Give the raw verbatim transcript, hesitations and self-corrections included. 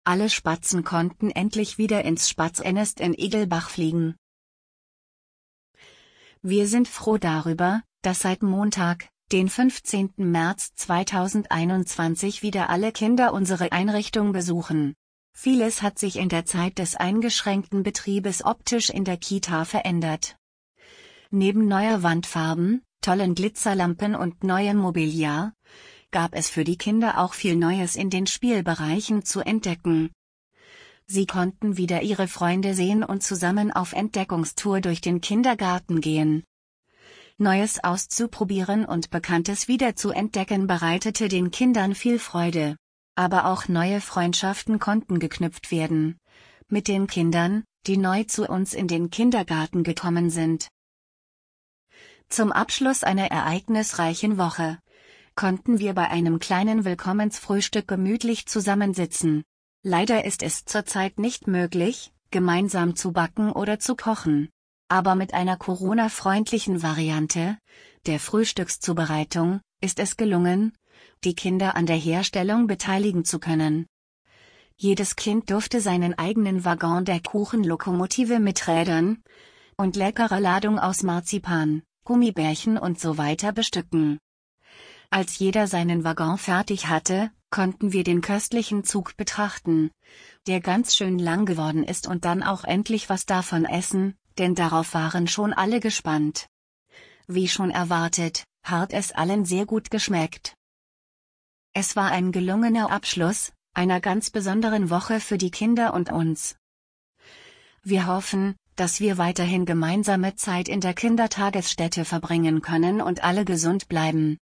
Alle Spatzen konnten endlich wieder ins Spatzennest in Igelbach fliegen. Wir sind froh darüber, dass seit Montag, den fünfzehnten März zweitausendeinundzwanzig, wieder alle Kinder unsere Einrichtung besuchen. Vieles hat sich in der Zeit des eingeschränkten Betriebes optisch in der Kita verändert. Neben neuer Wandfarben, tollen Glitzerlampen und neuem Mobiliar, gab es für die Kinder auch viel Neues in den Spielbereichen zu entdecken. Sie konnten wieder ihre Freunde sehen und zusammen auf Entdeckungstour durch den Kindergarten gehen. Neues auszuprobieren und Bekanntes wieder zu entdecken bereitete den Kindern viel Freude. Aber auch neue Freundschaften konnten geknüpft werden. Mit den Kindern, die neu zu uns in den Kindergarten gekommen sind. Zum Abschluss einer ereignisreichen Woche konnten wir bei einem kleinen Willkommensfrühstück gemütlich zusammensitzen. Leider ist es zurzeit nicht möglich, gemeinsam zu backen oder zu kochen. Aber mit einer Corona-freundlichen Variante, der Frühstückszubereitung, ist es gelungen, die Kinder an der Herstellung beteiligen zu können. Jedes Kind durfte seinen eigenen Waggon der Kuchenlokomotive mit Rädern und leckerer Ladung aus Marzipan, Gummibärchen und so weiter bestücken. Als jeder seinen Waggon fertig hatte, konnten wir den köstlichen Zug betrachten, der ganz schön lang geworden ist, und dann auch endlich was davon essen, denn darauf waren schon alle gespannt. Wie schon erwartet, hat es allen sehr gut geschmeckt. Es war ein gelungener Abschluss einer ganz besonderen Woche für die Kinder und uns. Wir hoffen, dass wir weiterhin gemeinsame Zeit in der Kindertagesstätte verbringen können und alle gesund bleiben.